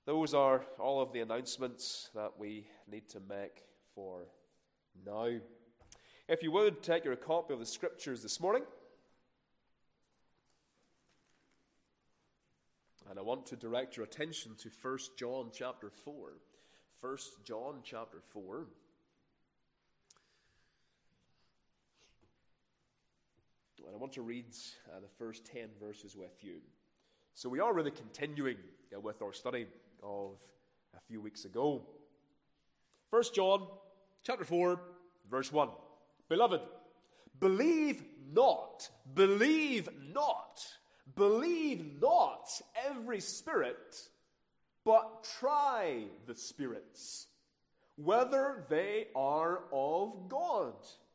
Those are all of the announcements that we need to make for now. If you would, take your copy of the Scriptures this morning. And I want to direct your attention to 1 John chapter 4. 1 John chapter 4. And I want to read the first 10 verses with you. So we are really continuing with our study of a few weeks ago. 1 John chapter 4, verse 1. Beloved, believe not every spirit, but try the spirits, whether they are of God.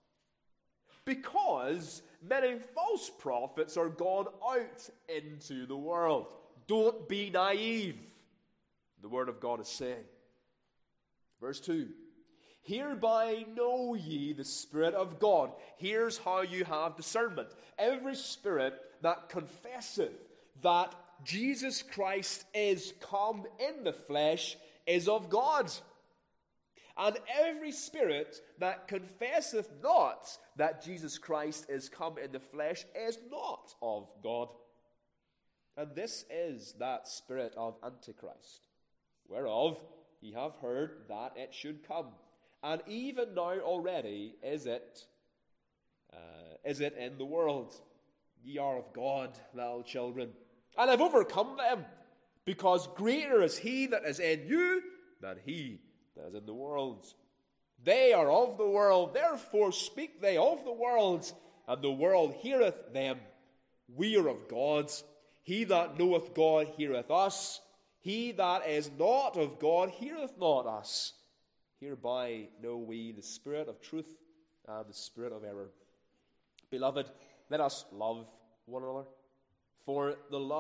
Because many false prophets are gone out into the world. Don't be naive, the Word of God is saying. Verse 2. Hereby know ye the Spirit of God. Here's how you have discernment. Every spirit that confesseth that Jesus Christ is come in the flesh is of God. And every spirit that confesseth not that Jesus Christ is come in the flesh is not of God. And this is that spirit of Antichrist, whereof ye have heard that it should come. And even now already is it in the world. Ye are of God, little children, and have overcome them, because greater is he that is in you than he that is in the world. They are of the world, therefore speak they of the world, and the world heareth them. We are of God. He that knoweth God heareth us. He that is not of God heareth not us. Hereby know we the spirit of truth and the spirit of error. Beloved, let us love one another. For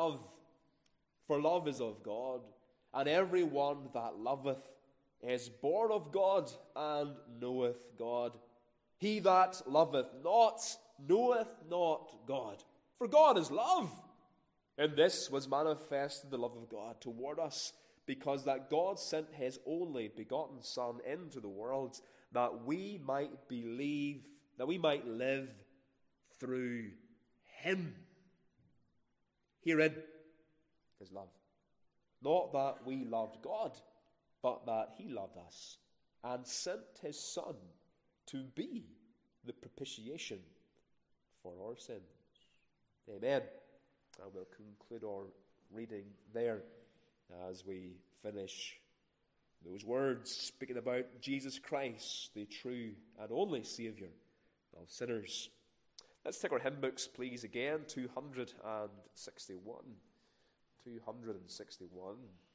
love is of God, and every one that loveth is born of God and knoweth God. He that loveth not knoweth not God, for God is love. In this was manifested the love of God toward us, because that God sent his only begotten Son into the world, that we might believe, that we might live through him. Herein is love. Not that we loved God, but that he loved us, and sent his Son to be the propitiation for our sins. Amen. And we'll conclude our reading there as we finish those words speaking about Jesus Christ, the true and only Saviour of sinners. Let's take our hymn books, please, again, 261. 261.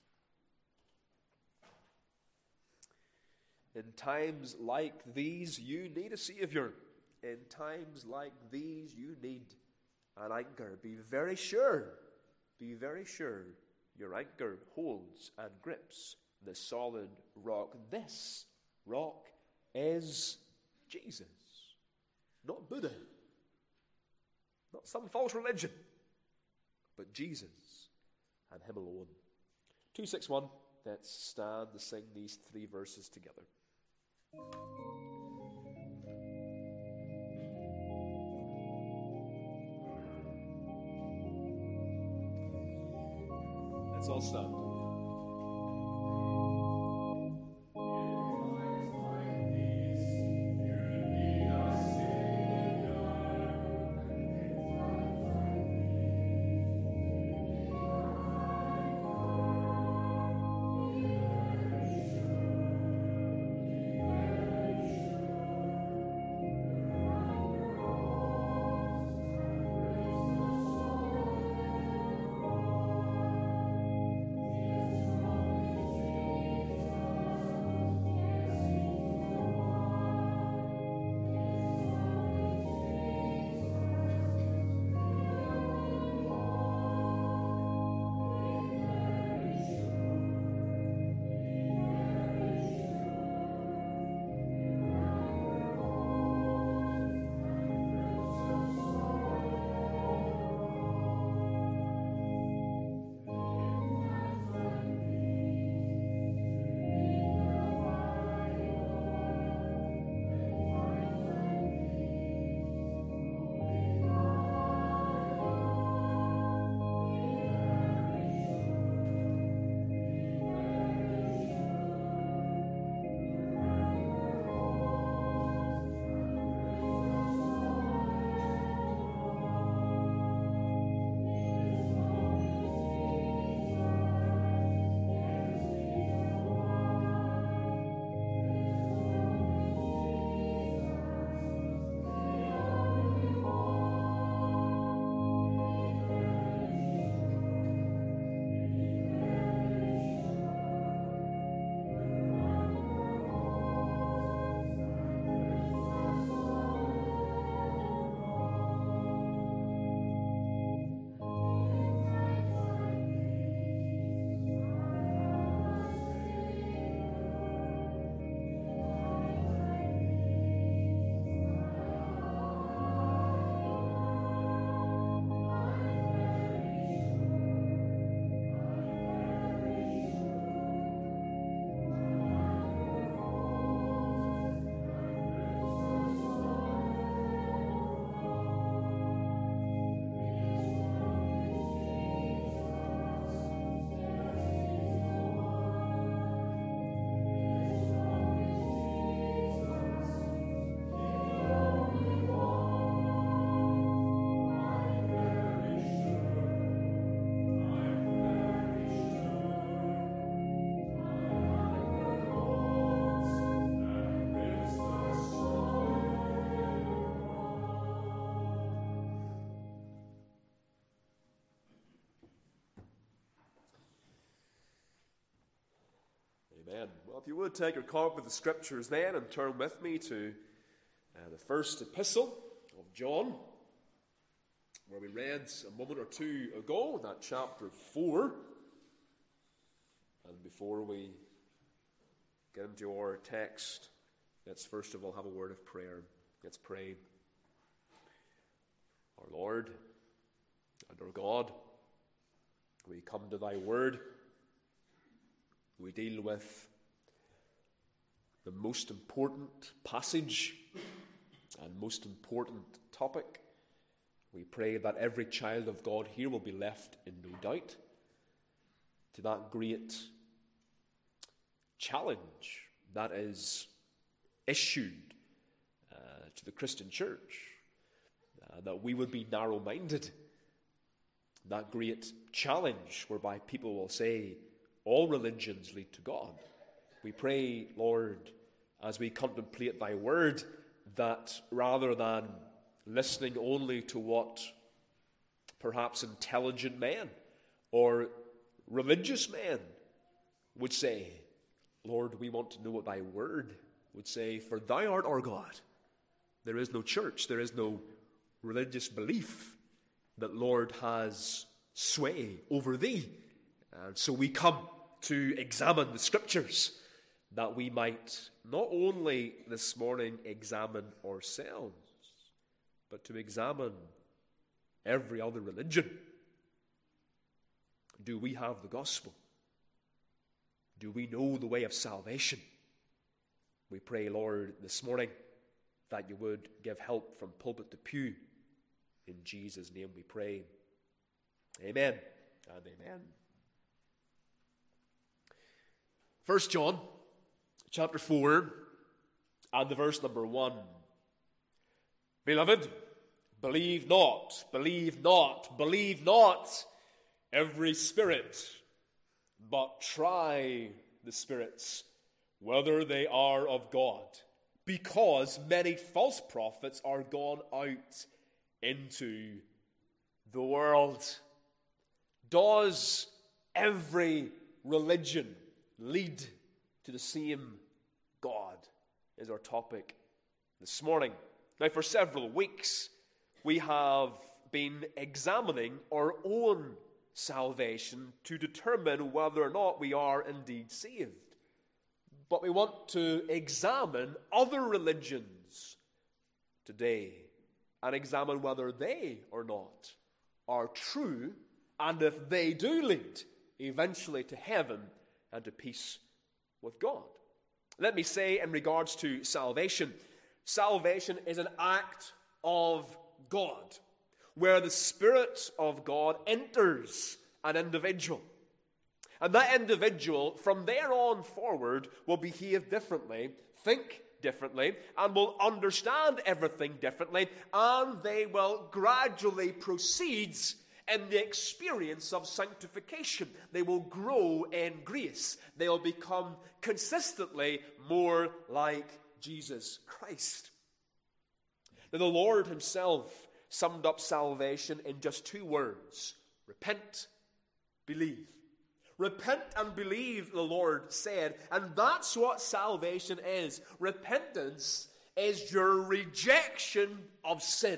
In times like these, you need a Saviour. In times like these, you need an anchor. Be very sure your anchor holds and grips the solid rock. This rock is Jesus, not Buddha, not some false religion, but Jesus and him alone. 261, let's stand to sing these three verses together. Let's all stand. Amen. Well, if you would take your copy of the Scriptures then and turn with me to the first epistle of John, where we read a moment or two ago, that chapter 4. And before we get into our text, let's first of all have a word of prayer. Let's pray. Our Lord and our God, we come to thy word. We deal with the most important passage and most important topic. We pray that every child of God here will be left in no doubt to that great challenge that is issued to the Christian church, that we would be narrow-minded. That great challenge whereby people will say, all religions lead to God. We pray, Lord, as we contemplate thy word, that rather than listening only to what perhaps intelligent men or religious men would say, Lord, we want to know what thy word would say, for thou art our God. There is no church, there is no religious belief that, Lord, has sway over thee. And so we come to examine the Scriptures, that we might not only this morning examine ourselves, but to examine every other religion. Do we have the gospel? Do we know the way of salvation? We pray, Lord, this morning that you would give help from pulpit to pew. In Jesus' name we pray. Amen and amen. 1 John chapter 4 and the verse number 1. Beloved, believe not every spirit, but try the spirits, whether they are of God, because many false prophets are gone out into the world. Does every religion lead to the same God? Is our topic this morning. Now, for several weeks, we have been examining our own salvation to determine whether or not we are indeed saved. But we want to examine other religions today and examine whether they or not are true, and if they do lead eventually to heaven and to peace with God. Let me say, in regards to salvation, salvation is an act of God, where the Spirit of God enters an individual. And that individual, from there on forward, will behave differently, think differently, and will understand everything differently, and they will gradually proceed in the experience of sanctification. They will grow in grace. They will become consistently more like Jesus Christ. Now, the Lord himself summed up salvation in just 2 words: repent, believe. Repent and believe, the Lord said, and that's what salvation is. Repentance is your rejection of sin.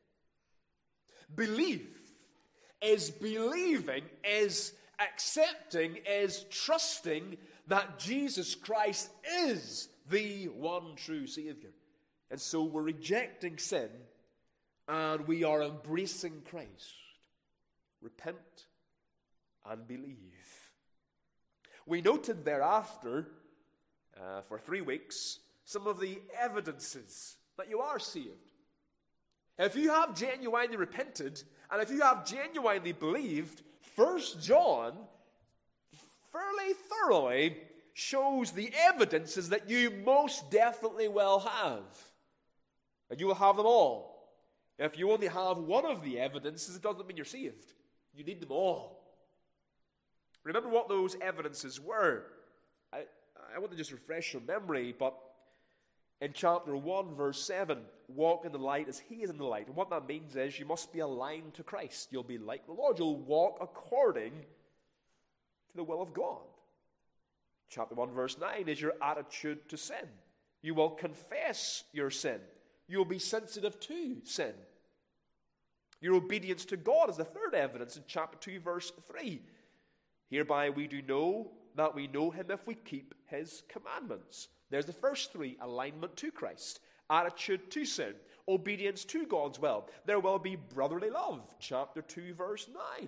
Belief is believing, is accepting, is trusting that Jesus Christ is the one true Savior. And so we're rejecting sin and we are embracing Christ. Repent and believe. We noted thereafter, for 3 weeks, some of the evidences that you are saved. If you have genuinely repented, and if you have genuinely believed, 1 John fairly thoroughly shows the evidences that you most definitely will have. And you will have them all. If you only have one of the evidences, it doesn't mean you're saved. You need them all. Remember what those evidences were. I want to just refresh your memory, but in chapter 1, verse 7, walk in the light as he is in the light. And what that means is you must be aligned to Christ. You'll be like the Lord. You'll walk according to the will of God. Chapter 1, verse 9 is your attitude to sin. You will confess your sin. You will be sensitive to sin. Your obedience to God is the third evidence in chapter 2, verse 3. Hereby we do know that we know him if we keep his commandments. There's the first three: alignment to Christ, attitude to sin, obedience to God's will. There will be brotherly love, chapter 2, verse 9.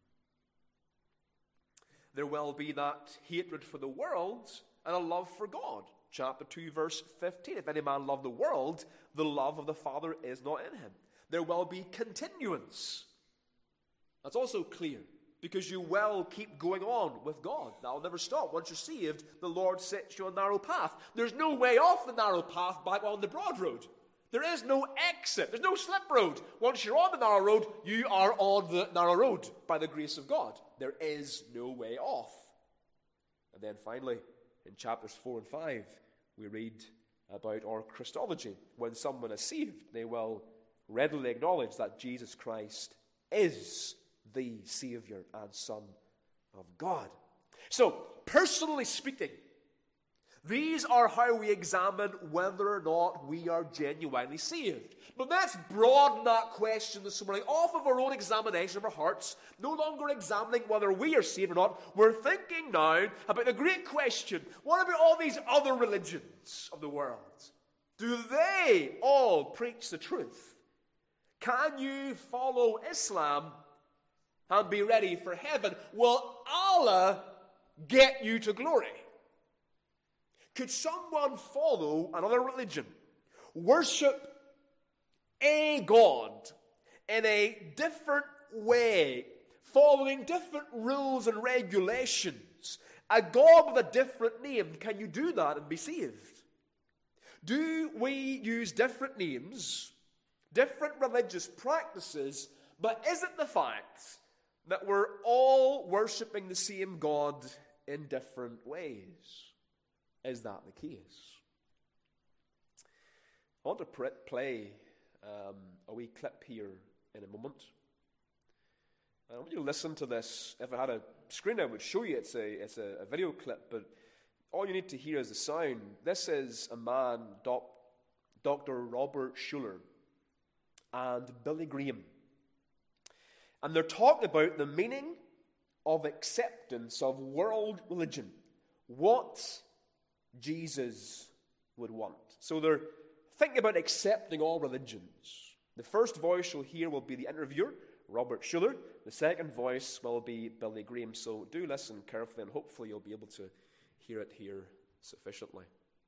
There will be that hatred for the world and a love for God, chapter 2, verse 15. If any man love the world, the love of the Father is not in him. There will be continuance. That's also clear, because you will keep going on with God. That will never stop. Once you're saved, the Lord sets you on a narrow path. There's no way off the narrow path back on the broad road. There is no exit. There's no slip road. Once you're on the narrow road, you are on the narrow road by the grace of God. There is no way off. And then finally, in chapters 4 and 5, we read about our Christology. When someone is saved, they will readily acknowledge that Jesus Christ is the Savior and Son of God. So, personally speaking, these are how we examine whether or not we are genuinely saved. But let's broaden that question this morning off of our own examination of our hearts, no longer examining whether we are saved or not. We're thinking now about the great question: what about all these other religions of the world? Do they all preach the truth? Can you follow Islam and be ready for heaven? Will Allah get you to glory? Could someone follow another religion, worship a God in a different way, following different rules and regulations, a God with a different name? Can you do that and be saved? Do we use different names, different religious practices, but is it the fact that we're all worshipping the same God in different ways? Is that the case? I want to play a wee clip here in a moment. I want you to listen to this. If I had a screen, I would show you. It's a video clip, but all you need to hear is the sound. This is a man, Dr. Robert Schuller, and Billy Graham. And they're talking about the meaning of acceptance of world religion. What Jesus would want. So they're thinking about accepting all religions. The first voice you'll hear will be the interviewer, Robert Schuller. The second voice will be Billy Graham. So do listen carefully, and hopefully you'll be able to hear it here sufficiently.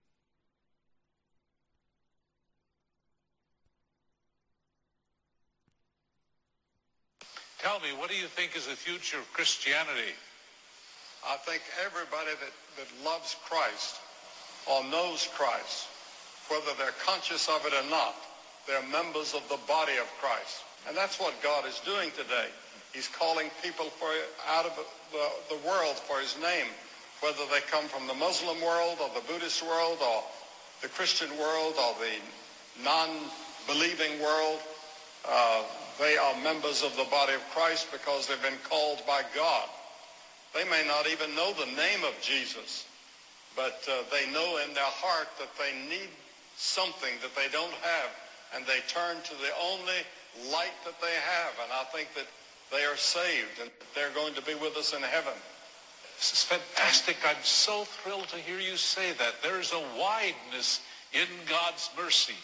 Tell me, what do you think is the future of Christianity? I think everybody that loves Christ or knows Christ, whether they're conscious of it or not, they're members of the body of Christ. And that's what God is doing today. He's calling people out of the world for his name, whether they come from the Muslim world or the Buddhist world or the Christian world or the non-believing world. They are members of the body of Christ because they've been called by God. They may not even know the name of Jesus, but they know in their heart that they need something that they don't have, and they turn to the only light that they have, and I think that they are saved, and they're going to be with us in heaven. This is fantastic. I'm so thrilled to hear you say that. There's a wideness in God's mercy.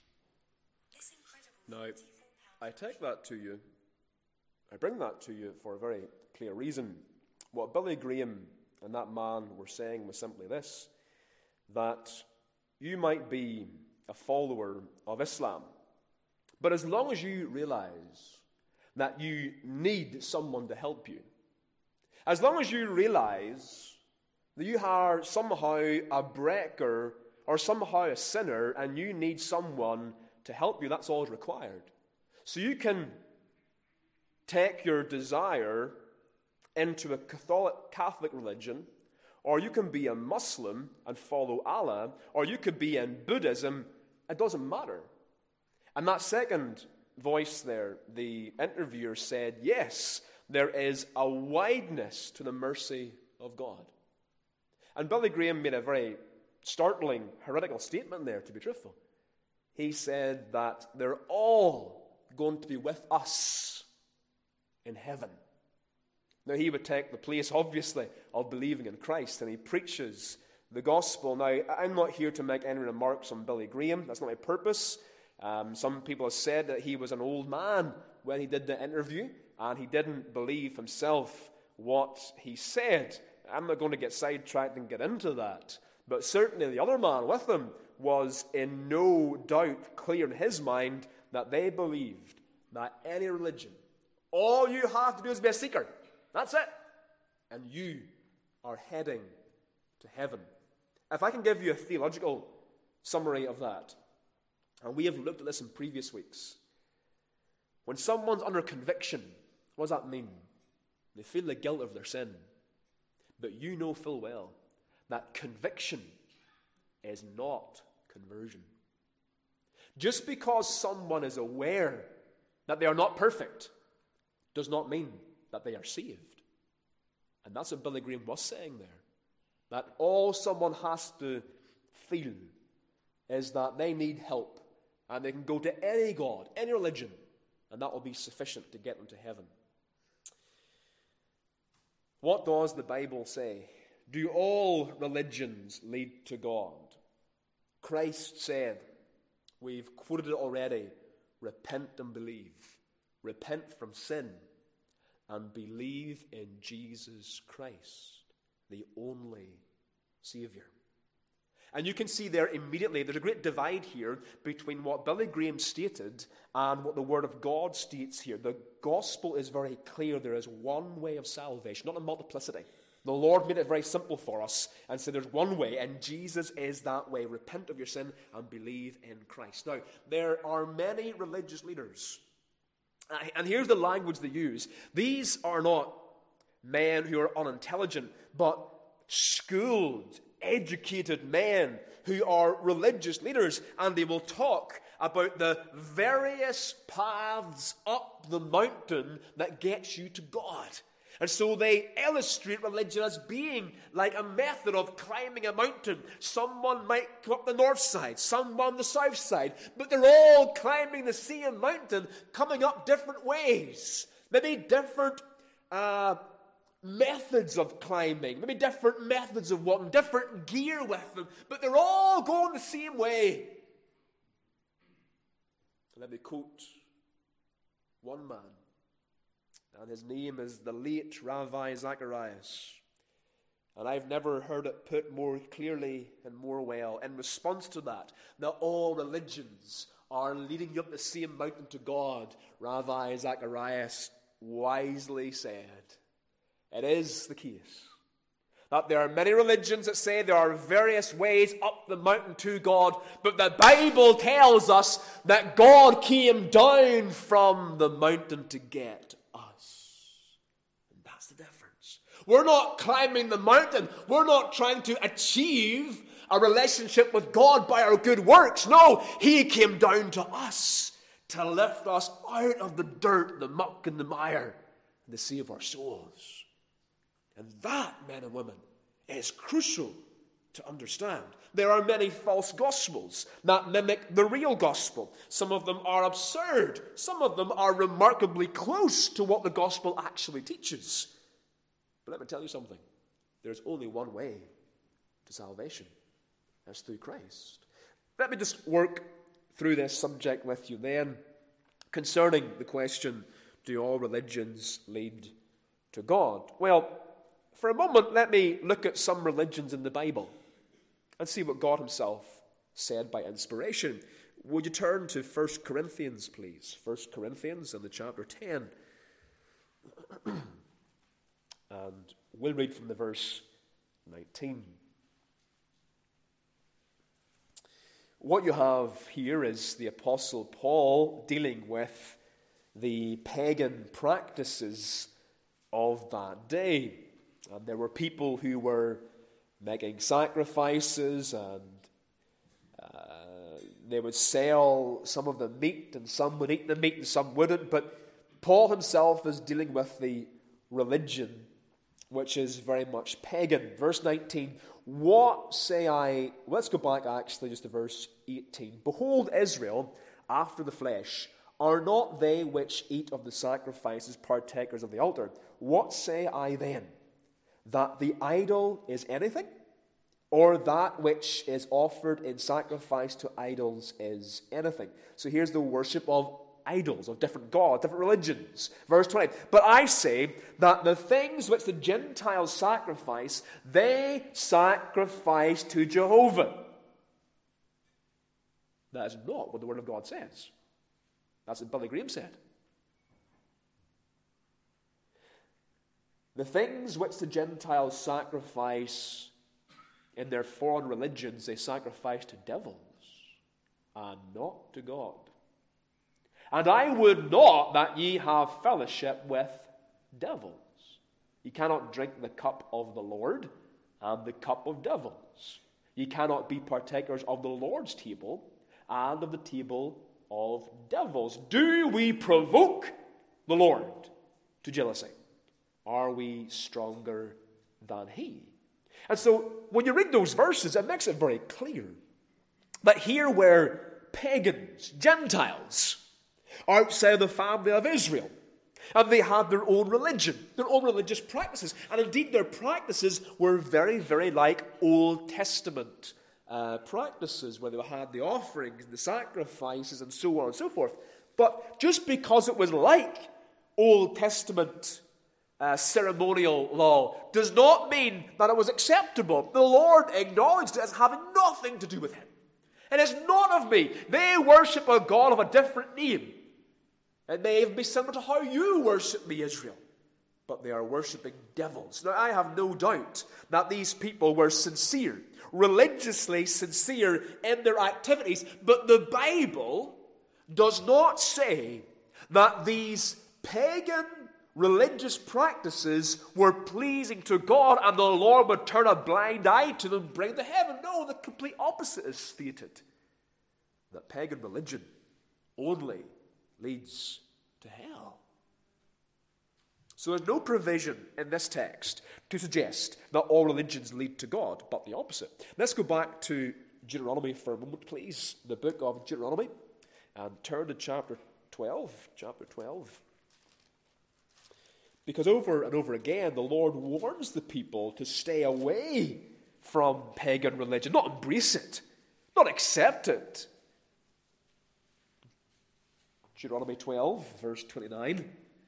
Now, I take that to you, I bring that to you for a very clear reason. What Billy Graham and that man were saying was simply this: that you might be a follower of Islam, but as long as you realize that you need someone to help you, as long as you realize that you are somehow a breaker or somehow a sinner and you need someone to help you, that's all required. So you can take your desire into a Catholic religion, or you can be a Muslim and follow Allah, or you could be in Buddhism. It doesn't matter. And that second voice there, the interviewer said, yes, there is a wideness to the mercy of God. And Billy Graham made a very startling, heretical statement there, to be truthful. He said that they're all going to be with us in heaven. Now, he would take the place, obviously, of believing in Christ, and he preaches the gospel. Now, I'm not here to make any remarks on Billy Graham. That's not my purpose. Some people have said that he was an old man when he did the interview, and he didn't believe himself what he said. I'm not going to get sidetracked and get into that. But certainly the other man with him was in no doubt clear in his mind that they believed that any religion, all you have to do is be a seeker. That's it. And you are heading to heaven. If I can give you a theological summary of that, and we have looked at this in previous weeks. When someone's under conviction, what does that mean? They feel the guilt of their sin. But you know full well that conviction is not conversion. Just because someone is aware that they are not perfect does not mean that they are saved. And that's what Billy Graham was saying there. That all someone has to feel is that they need help. And they can go to any God, any religion, and that will be sufficient to get them to heaven. What does the Bible say? Do all religions lead to God? Christ said, we've quoted it already, repent and believe. Repent from sin and believe in Jesus Christ, the only Savior. And you can see there immediately, there's a great divide here between what Billy Graham stated and what the Word of God states here. The gospel is very clear. There is one way of salvation, not a multiplicity. The Lord made it very simple for us and said there's one way, and Jesus is that way. Repent of your sin and believe in Christ. Now, there are many religious leaders, and here's the language they use. These are not men who are unintelligent, but schooled, educated men who are religious leaders, and they will talk about the various paths up the mountain that gets you to God. And so they illustrate religion as being like a method of climbing a mountain. Someone might come up the north side, someone the south side, but they're all climbing the same mountain, coming up different ways. Maybe different methods of climbing, maybe different methods of walking, different gear with them, but they're all going the same way. Let me quote one man, and his name is the late Ravi Zacharias. And I've never heard it put more clearly and more well. In response to that all religions are leading you up the same mountain to God, Ravi Zacharias wisely said, it is the case that there are many religions that say there are various ways up the mountain to God, but the Bible tells us that God came down from the mountain to get us. And that's the difference. We're not climbing the mountain. We're not trying to achieve a relationship with God by our good works. No, He came down to us to lift us out of the dirt, the muck, and the mire, and to save our souls. And that, men and women, is crucial to understand. There are many false gospels that mimic the real gospel. Some of them are absurd. Some of them are remarkably close to what the gospel actually teaches. But let me tell you something. There's only one way to salvation. That's through Christ. Let me just work through this subject with you then concerning the question, do all religions lead to God? Well, for a moment, let me look at some religions in the Bible and see what God Himself said by inspiration. Would you turn to 1 Corinthians, please? 1 Corinthians in the chapter 10. And we'll read from the verse 19. What you have here is the Apostle Paul dealing with the pagan practices of that day. And there were people who were making sacrifices, and they would sell some of the meat, and some would eat the meat and some wouldn't. But Paul himself is dealing with the religion which is very much pagan. Verse 19, what say I? Let's go back actually just to verse 18. Behold, Israel, after the flesh, are not they which eat of the sacrifices partakers of the altar? What say I then? That the idol is anything? Or that which is offered in sacrifice to idols is anything? So here's the worship of idols, of different gods, different religions. Verse 20, but I say that the things which the Gentiles sacrifice, they sacrifice to Jehovah. That is not what the Word of God says. That's what Billy Graham said. The things which the Gentiles sacrifice in their foreign religions, they sacrifice to devils and not to God. And I would not that ye have fellowship with devils. Ye cannot drink the cup of the Lord and the cup of devils. Ye cannot be partakers of the Lord's table and of the table of devils. Do we provoke the Lord to jealousy? Are we stronger than He? And so, when you read those verses, it makes it very clear that here were pagans, Gentiles, outside the family of Israel. And they had their own religion, their own religious practices. And indeed, their practices were very, very like Old Testament practices, where they had the offerings, the sacrifices, and so on and so forth. But just because it was like Old Testament ceremonial law does not mean that it was acceptable. The Lord acknowledged it as having nothing to do with Him. It is not of me. They worship a God of a different name. It may even be similar to how you worship me, Israel. But they are worshipping devils. Now, I have no doubt that these people were sincere, religiously sincere in their activities. But the Bible does not say that these pagan religious practices were pleasing to God and the Lord would turn a blind eye to them and bring them to heaven. No, the complete opposite is stated. That pagan religion only leads to hell. So there's no provision in this text to suggest that all religions lead to God, but the opposite. Let's go back to Deuteronomy for a moment, please. The book of Deuteronomy, and turn to chapter 12. Chapter 12. Because over and over again, the Lord warns the people to stay away from pagan religion, not embrace it, not accept it. Deuteronomy 12, verse 29.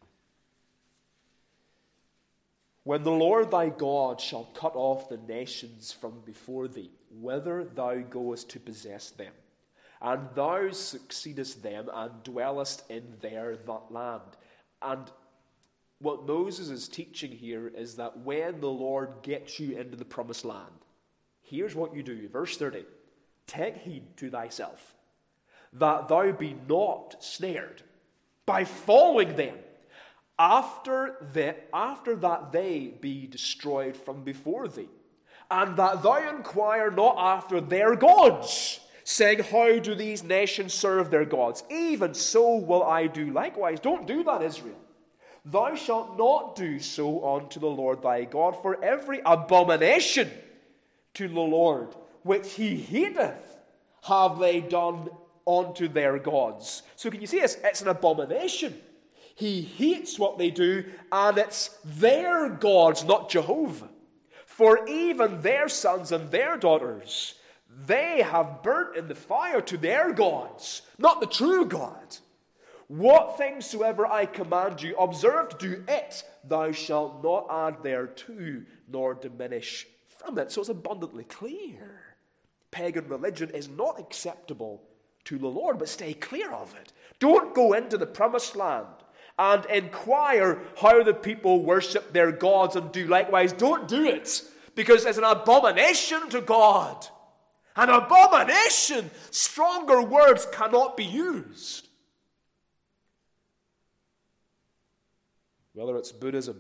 When the Lord thy God shall cut off the nations from before thee, whither thou goest to possess them, and thou succeedest them, and dwellest in their land. And what Moses is teaching here is that when the Lord gets you into the promised land, here's what you do. Verse 30. Take heed to thyself, that thou be not snared by following them, after that they be destroyed from before thee, and that thou inquire not after their gods, saying, how do these nations serve their gods? Even so will I do likewise. Don't do that, Israel. Thou shalt not do so unto the Lord thy God, for every abomination to the Lord which He hateth have they done unto their gods. So can you see it's an abomination. He hates what they do, and it's their gods, not Jehovah. For even their sons and their daughters, they have burnt in the fire to their gods, not the true God. What things soever I command you, observe to do it. Thou shalt not add thereto, nor diminish from it. So it's abundantly clear. Pagan religion is not acceptable to the Lord, but stay clear of it. Don't go into the promised land and inquire how the people worship their gods and do likewise. Don't do it, because it's an abomination to God. An abomination. Stronger words cannot be used. Whether it's Buddhism,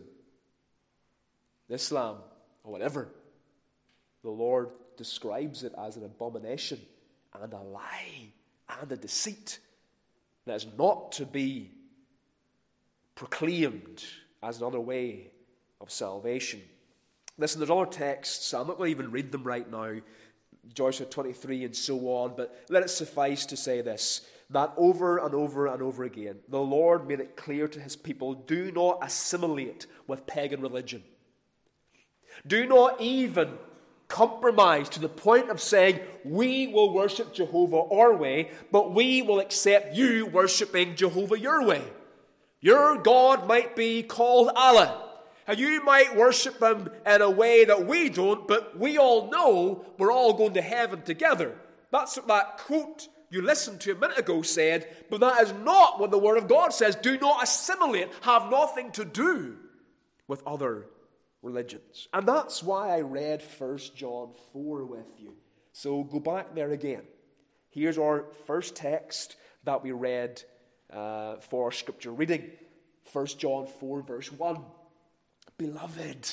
Islam, or whatever, the Lord describes it as an abomination and a lie and a deceit that is not to be proclaimed as another way of salvation. Listen, there's other texts. I'm not going to even read them right now. Joshua 23 and so on. But let it suffice to say this, that over and over and over again, the Lord made it clear to his people, do not assimilate with pagan religion. Do not even compromise to the point of saying, we will worship Jehovah our way, but we will accept you worshiping Jehovah your way. Your God might be called Allah, and you might worship him in a way that we don't, but we all know we're all going to heaven together. That's what that quote you listened to a minute ago said, but that is not what the Word of God says. Do not assimilate, have nothing to do with other religions. And that's why I read 1 John 4 with you. So go back there again. Here's our first text that we read for our scripture reading. 1 John 4 verse 1. Beloved,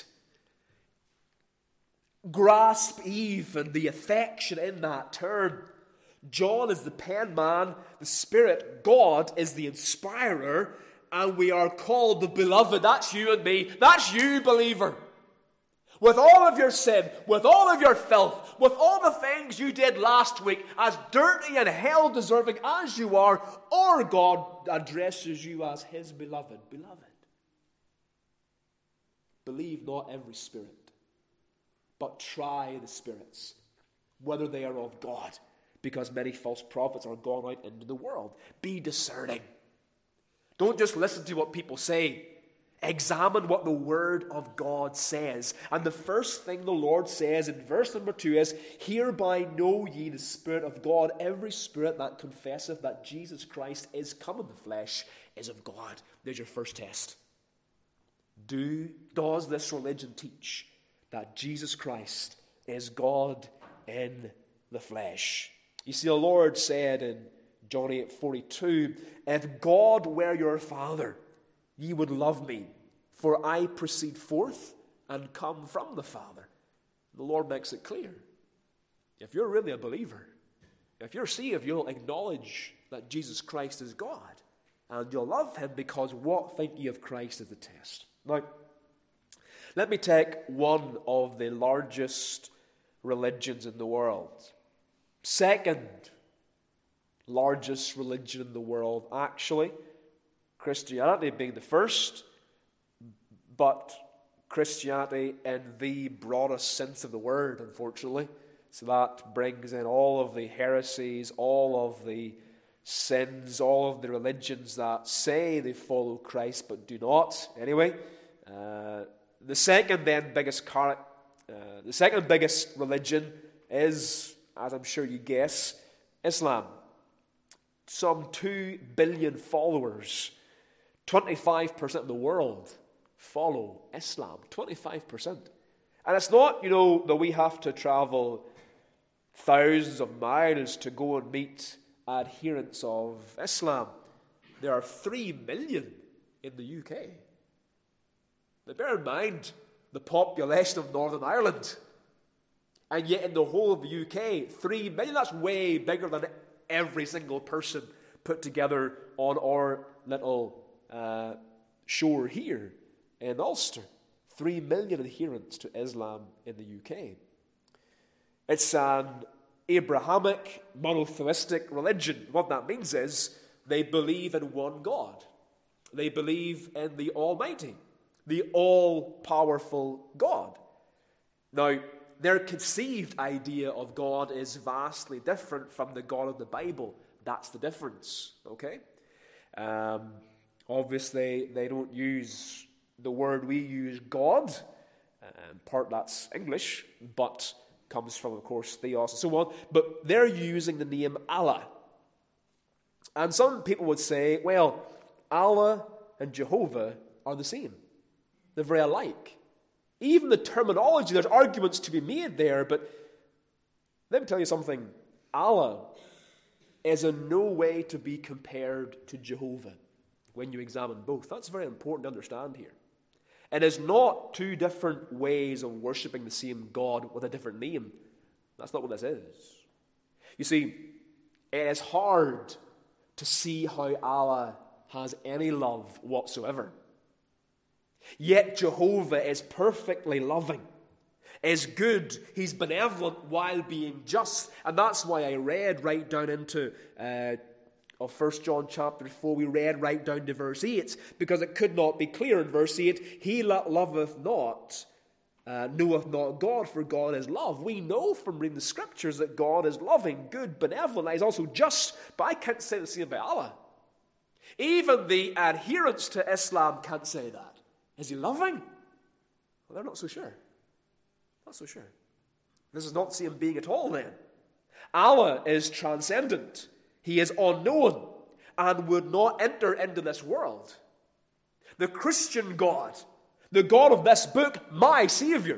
grasp even the affection in that term. John is the pen man, the Spirit, God is the inspirer, and we are called the beloved. That's you and me. That's you, believer. With all of your sin, with all of your filth, with all the things you did last week, as dirty and hell-deserving as you are, our God addresses you as his beloved. Beloved. Believe not every spirit, but try the spirits, whether they are of God, because many false prophets are gone out into the world. Be discerning. Don't just listen to what people say. Examine what the Word of God says. And the first thing the Lord says in verse number 2 is, hereby know ye the Spirit of God. Every spirit that confesseth that Jesus Christ is come in the flesh is of God. There's your first test. Does this religion teach that Jesus Christ is God in the flesh? You see, the Lord said in John 8:42, if God were your Father, ye would love me, for I proceed forth and come from the Father. The Lord makes it clear. If you're really a believer, if you're saved, you'll acknowledge that Jesus Christ is God, and you'll love him because what think ye of Christ is the test. Now, let me take one of the largest religions in the world. Second largest religion in the world, actually. Christianity being the first, but Christianity in the broadest sense of the word, unfortunately. So that brings in all of the heresies, all of the sins, all of the religions that say they follow Christ but do not. Anyway, the second biggest religion is, as I'm sure you guess, Islam. Some 2 billion followers. 25% of the world follow Islam. 25%. And it's not, that we have to travel thousands of miles to go and meet adherents of Islam. There are 3 million in the UK. Now bear in mind the population of Northern Ireland. And yet in the whole of the UK, 3 million, that's way bigger than every single person put together on our little shore here in Ulster. 3 million adherents to Islam in the UK. It's an Abrahamic, monotheistic religion. What that means is they believe in one God. They believe in the Almighty, the all-powerful God. Now, their conceived idea of God is vastly different from the God of the Bible. That's the difference, okay? Obviously, they don't use the word we use, God. In part, that's English, but comes from, of course, theos and so on. But they're using the name Allah. And some people would say, well, Allah and Jehovah are the same. They're very alike. Even the terminology, there's arguments to be made there, but let me tell you something. Allah is in no way to be compared to Jehovah when you examine both. That's very important to understand here. It is not two different ways of worshipping the same God with a different name. That's not what this is. You see, it is hard to see how Allah has any love whatsoever. Yet Jehovah is perfectly loving, is good, he's benevolent while being just. And that's why I read right down into of 1 John chapter 4, we read right down to verse 8, because it could not be clear in verse 8, he that loveth not knoweth not God, for God is love. We know from reading the scriptures that God is loving, good, benevolent, and he's also just, but I can't say the same about Allah. Even the adherents to Islam can't say that. Is he loving? Well, they're not so sure. Not so sure. This is not the same being at all then. Allah is transcendent. He is unknown and would not enter into this world. The Christian God, the God of this book, my Savior,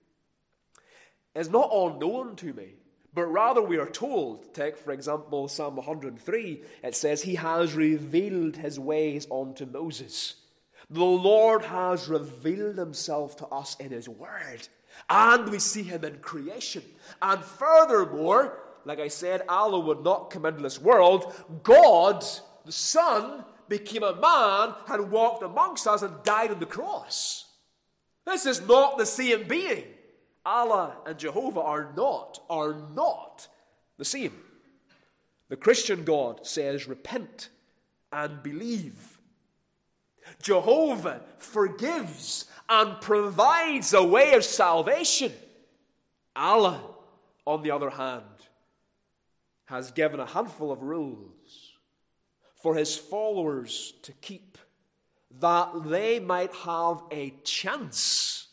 is not unknown to me, but rather we are told, take for example Psalm 103, it says, he has revealed his ways unto Moses. The Lord has revealed himself to us in his word, and we see him in creation. And furthermore, like I said, Allah would not come into this world. God, the Son, became a man and walked amongst us and died on the cross. This is not the same being. Allah and Jehovah are not the same. The Christian God says, repent and believe. Jehovah forgives and provides a way of salvation. Allah, on the other hand, has given a handful of rules for his followers to keep, that they might have a chance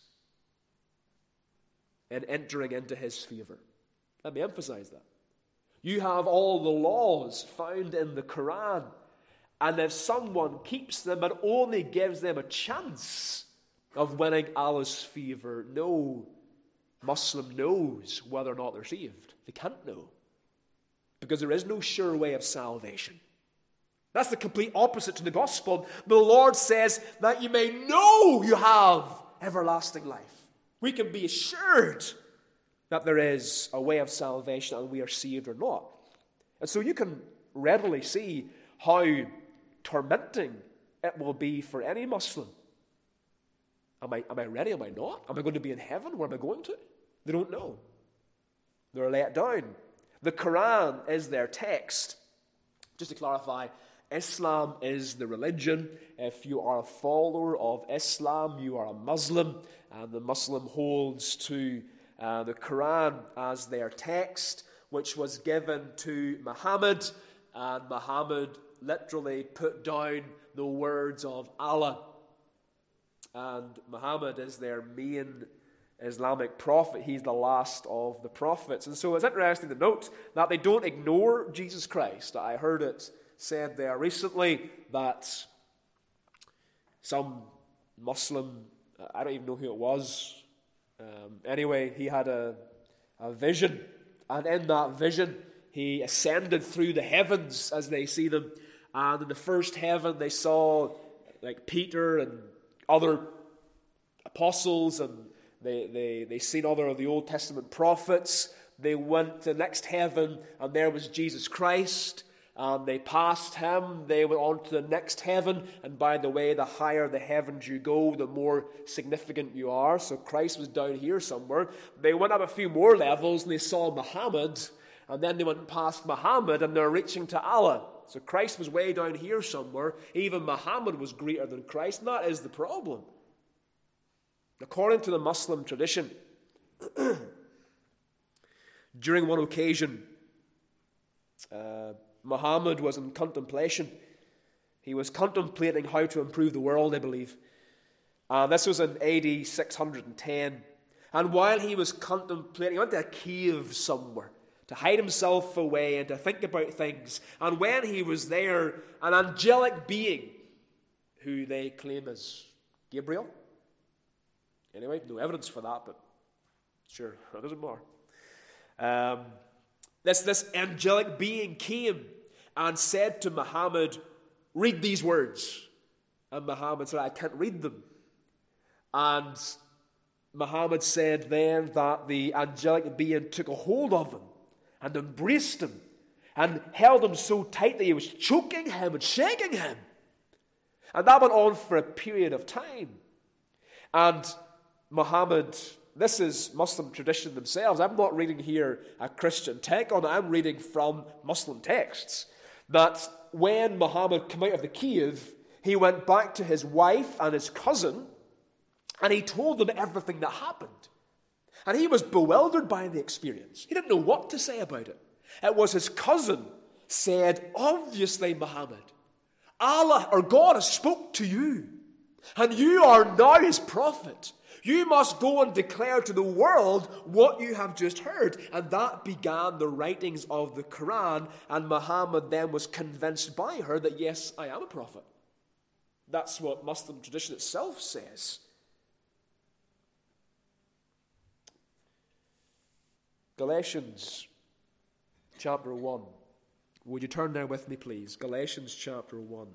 in entering into his favor. Let me emphasize that. You have all the laws found in the Quran, and if someone keeps them, it only gives them a chance of winning Allah's favor. No Muslim knows whether or not they're saved. They can't know, because there is no sure way of salvation. That's the complete opposite to the gospel. The Lord says that you may know you have everlasting life. We can be assured that there is a way of salvation and we are saved or not. And so you can readily see how tormenting it will be for any Muslim. Am I ready? Am I not? Am I going to be in heaven? Where am I going to? They don't know. They're let down. The Quran is their text. Just to clarify, Islam is the religion. If you are a follower of Islam, you are a Muslim, and the Muslim holds to the Quran as their text, which was given to Muhammad, and Muhammad literally put down the words of Allah. And Muhammad is their main Islamic prophet. He's the last of the prophets. And so it's interesting to note that they don't ignore Jesus Christ. I heard it said there recently that some Muslim, I don't even know who it was, anyway, he had a vision, and in that vision he ascended through the heavens as they see them, and in the first heaven they saw like Peter and other apostles, and they seen other of the Old Testament prophets. They went to the next heaven, and there was Jesus Christ, and they passed him. They went on to the next heaven, and by the way, the higher the heavens you go, the more significant you are. So Christ was down here somewhere. They went up a few more levels, and they saw Muhammad, and then they went past Muhammad, and they're reaching to Allah. So Christ was way down here somewhere. Even Muhammad was greater than Christ, and that is the problem. According to the Muslim tradition, during one occasion, Muhammad was in contemplation. He was contemplating how to improve the world, I believe. This was in AD 610. And while he was contemplating, he went to a cave somewhere to hide himself away and to think about things. And when he was there, an angelic being, who they claim is Gabriel. Anyway, no evidence for that, but sure, that doesn't matter. This angelic being came and said to Muhammad, read these words. And Muhammad said, I can't read them. And Muhammad said then that the angelic being took a hold of him and embraced him and held him so tight that he was choking him and shaking him. And that went on for a period of time. And Muhammad, this is Muslim tradition themselves. I'm not reading here a Christian take on it. I'm reading from Muslim texts. That when Muhammad came out of the cave, he went back to his wife and his cousin, and he told them everything that happened. And he was bewildered by the experience. He didn't know what to say about it. It was his cousin said, obviously, Muhammad, Allah or God has spoke to you, and you are now his prophet. You must go and declare to the world what you have just heard. And that began the writings of the Quran, and Muhammad then was convinced by her that, yes, I am a prophet. That's what Muslim tradition itself says. Galatians chapter 1. Would you turn there with me, please? Galatians chapter 1.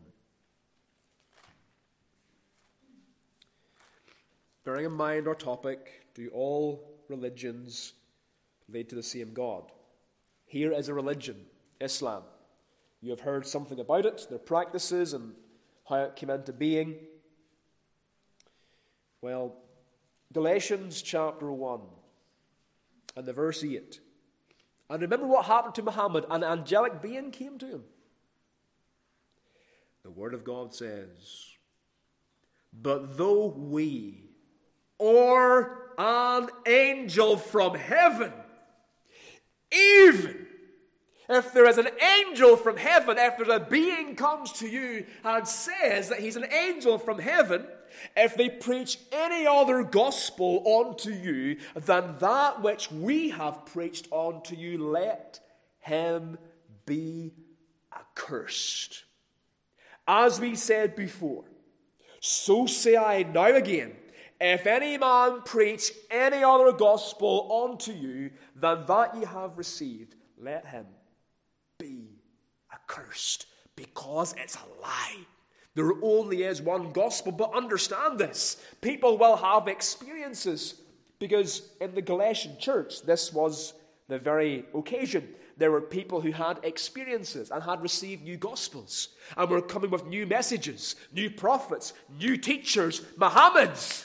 Bearing in mind our topic, do all religions lead to the same God? Here is a religion, Islam. You have heard something about it, their practices, and how it came into being. Well, Galatians chapter 1 and the verse 8. And remember what happened to Muhammad. An angelic being came to him. The Word of God says, but though we or an angel from heaven, even if there is an angel from heaven, if there's a being comes to you and says that he's an angel from heaven, if they preach any other gospel unto you than that which we have preached unto you, let him be accursed. As we said before, so say I now again, if any man preach any other gospel unto you than that ye have received, let him be accursed, because it's a lie. There only is one gospel, but understand this. People will have experiences, because in the Galatian church, this was the very occasion. There were people who had experiences and had received new gospels and were coming with new messages, new prophets, new teachers, Muhammads.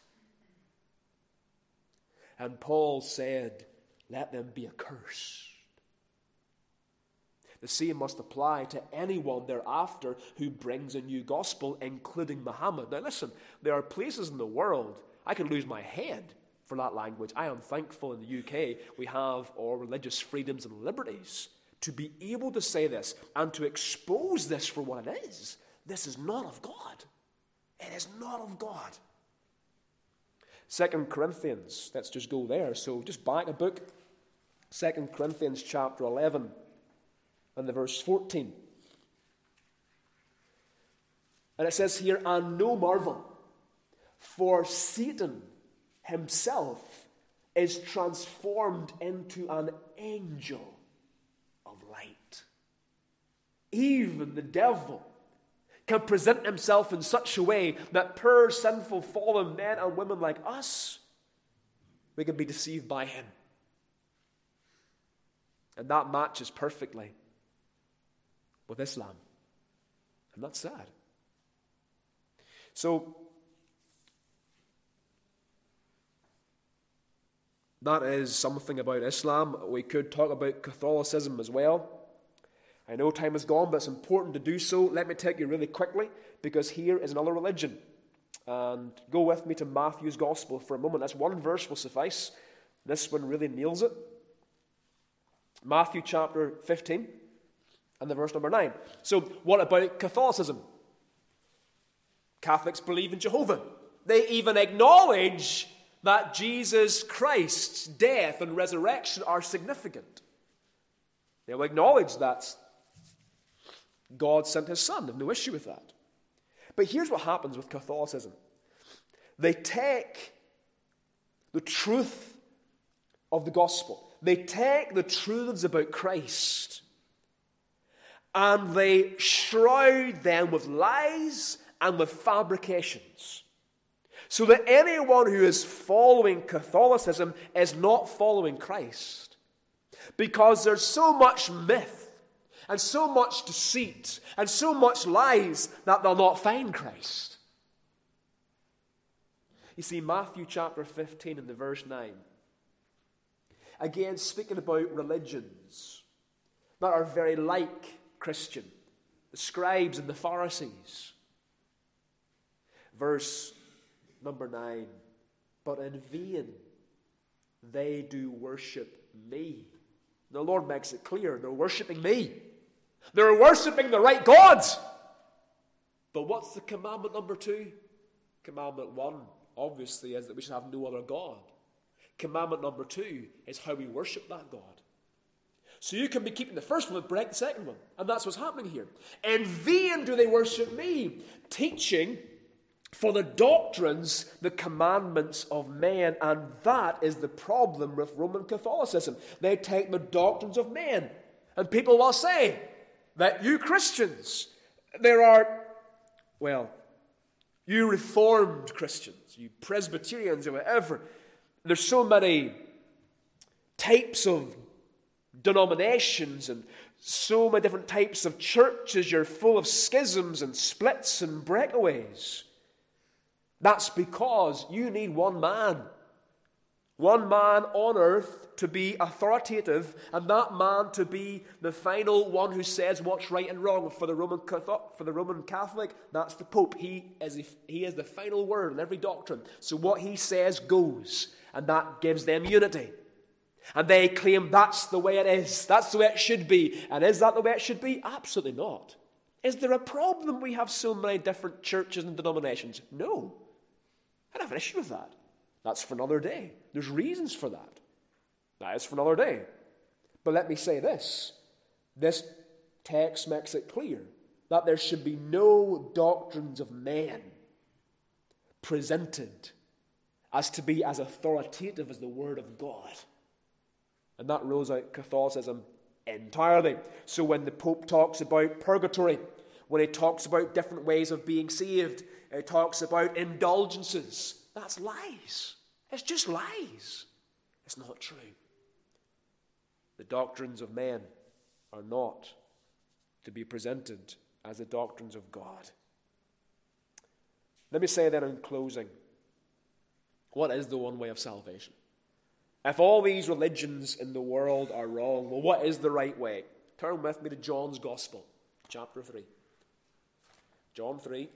And Paul said, let them be accursed. The same must apply to anyone thereafter who brings a new gospel, including Muhammad. Now listen, there are places in the world, I can lose my head for that language. I am thankful in the UK we have our religious freedoms and liberties to be able to say this and to expose this for what it is. This is not of God. It is not of God. 2 Corinthians, let's just go there. So just back a book, 2 Corinthians chapter 11 and the verse 14. And it says here, and no marvel, for Satan himself is transformed into an angel of light. Even the devil can present himself in such a way that poor, sinful, fallen men and women like us, we can be deceived by him. And that matches perfectly with Islam. And that's sad. So, that is something about Islam. We could talk about Catholicism as well. I know time is gone, but it's important to do so. Let me take you really quickly, because here is another religion. And go with me to Matthew's Gospel for a moment. That's one verse will suffice. This one really nails it. Matthew chapter 15 and the verse number 9. So what about Catholicism? Catholics believe in Jehovah. They even acknowledge that Jesus Christ's death and resurrection are significant. They will acknowledge that God sent his Son. There's no issue with that. But here's what happens with Catholicism. They take the truth of the gospel. They take the truths about Christ and they shroud them with lies and with fabrications. So that anyone who is following Catholicism is not following Christ. Because there's so much myth and so much deceit and so much lies that they'll not find Christ. You see, Matthew chapter 15 and the verse 9, again speaking about religions that are very like Christian, the scribes and the Pharisees. Verse number 9, but in vain they do worship me. The Lord makes it clear, they're worshiping me. They're worshiping the right gods. But what's the commandment number 2? Commandment 1, obviously, is that we should have no other God. Commandment number 2 is how we worship that God. So you can be keeping the first one and break the second one. And that's what's happening here. In vain do they worship me, teaching for the doctrines, the commandments of men. And that is the problem with Roman Catholicism. They take the doctrines of men. And people will say that you Christians, you Reformed Christians, you Presbyterians or whatever, there's so many types of denominations and so many different types of churches, you're full of schisms and splits and breakaways. That's because you need one man on earth to be authoritative, and that man to be the final one who says what's right and wrong. For the Roman Catholic, that's the Pope. He is the final word in every doctrine. So what he says goes, and that gives them unity. And they claim that's the way it is. That's the way it should be. And is that the way it should be? Absolutely not. Is there a problem we have so many different churches and denominations? No. I don't have an issue with that. That's for another day. There's reasons for that. That is for another day. But let me say this. This text makes it clear that there should be no doctrines of men presented as to be as authoritative as the Word of God. And that rules out Catholicism entirely. So when the Pope talks about purgatory, when he talks about different ways of being saved, he talks about indulgences, that's lies. It's just lies. It's not true. The doctrines of men are not to be presented as the doctrines of God. Let me say then in closing, what is the one way of salvation? If all these religions in the world are wrong, well, what is the right way? Turn with me to John's Gospel, chapter 3. John 3.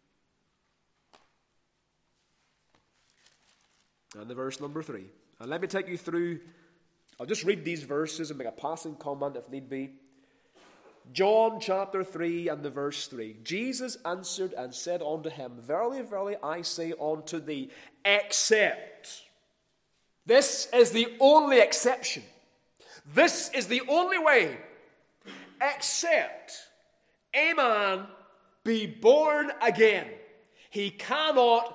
And the verse number 3. And let me take you through, I'll just read these verses and make a passing comment if need be. John chapter 3 and the verse 3. Jesus answered and said unto him, Verily, verily, I say unto thee, except. This is the only exception. This is the only way. Except a man be born again. He cannot,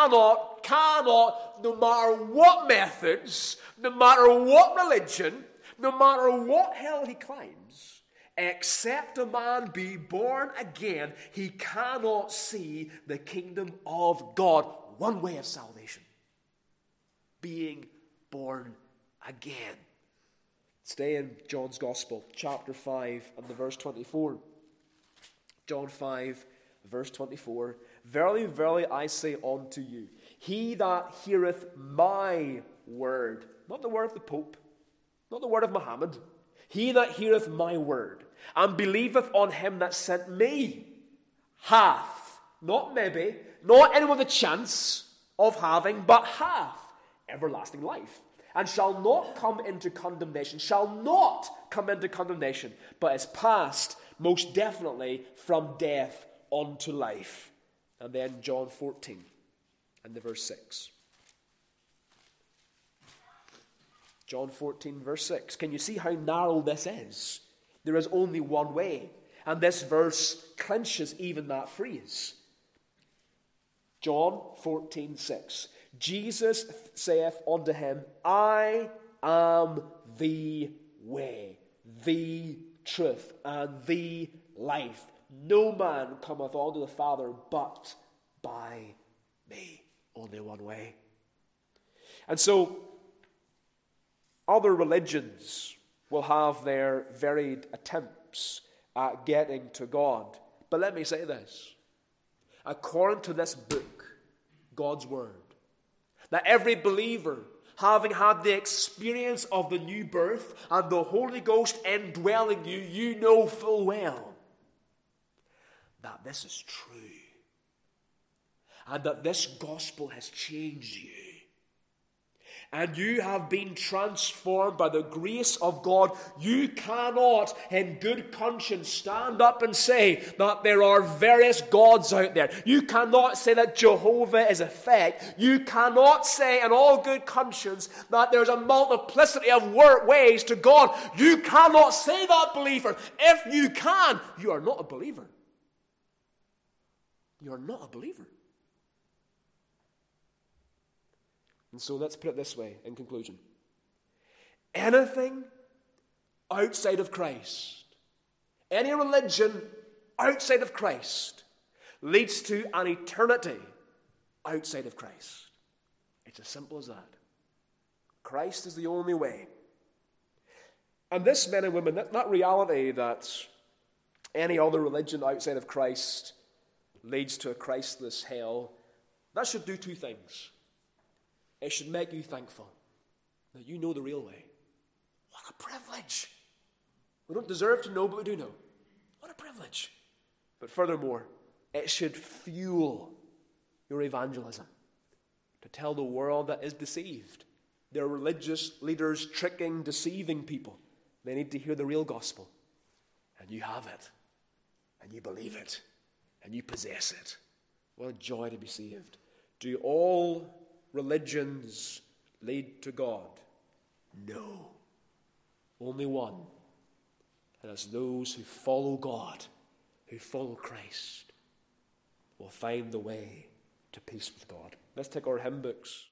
no matter what methods, no matter what religion, no matter what hell he climbs, except a man be born again, he cannot see the kingdom of God. One way of salvation. Being born again. Stay in John's Gospel, chapter 5 and the verse 24. John 5, verse 24. Verily, verily, I say unto you, he that heareth my word, not the word of the Pope, not the word of Muhammad, he that heareth my word, and believeth on him that sent me, hath, not maybe, not any with a chance of having, but hath everlasting life, and shall not come into condemnation, but is passed most definitely from death unto life. And then John 14 and the verse 6. John 14 verse 6. Can you see how narrow this is? There is only one way. And this verse clinches even that phrase. John 14, 6. Jesus saith unto him, I am the way, the truth, and the life. No man cometh unto the Father but by me. Only one way. And so, other religions will have their varied attempts at getting to God. But let me say this. According to this book, God's Word, That every believer, having had the experience of the new birth and the Holy Ghost indwelling you, you know full well that this is true. And that this gospel has changed you. And you have been transformed by the grace of God. You cannot, in good conscience, stand up and say that there are various gods out there. You cannot say that Jehovah is a fact. You cannot say in all good conscience that there's a multiplicity of ways to God. You cannot say that, believer. If you can, you are not a believer. You are not a believer. And so let's put it this way in conclusion. Anything outside of Christ, any religion outside of Christ, leads to an eternity outside of Christ. It's as simple as that. Christ is the only way. And this, men and women, that reality that any other religion outside of Christ leads to a Christless hell, that should do two things. It should make you thankful that you know the real way. What a privilege. We don't deserve to know, but we do know. What a privilege. But furthermore, it should fuel your evangelism to tell the world that is deceived. There are religious leaders tricking, deceiving people. They need to hear the real gospel. And you have it. And you believe it. And you possess it. What a joy to be saved. Do all religions lead to God? No. Only one. And it's those who follow God, who follow Christ, will find the way to peace with God. Let's take our hymn books.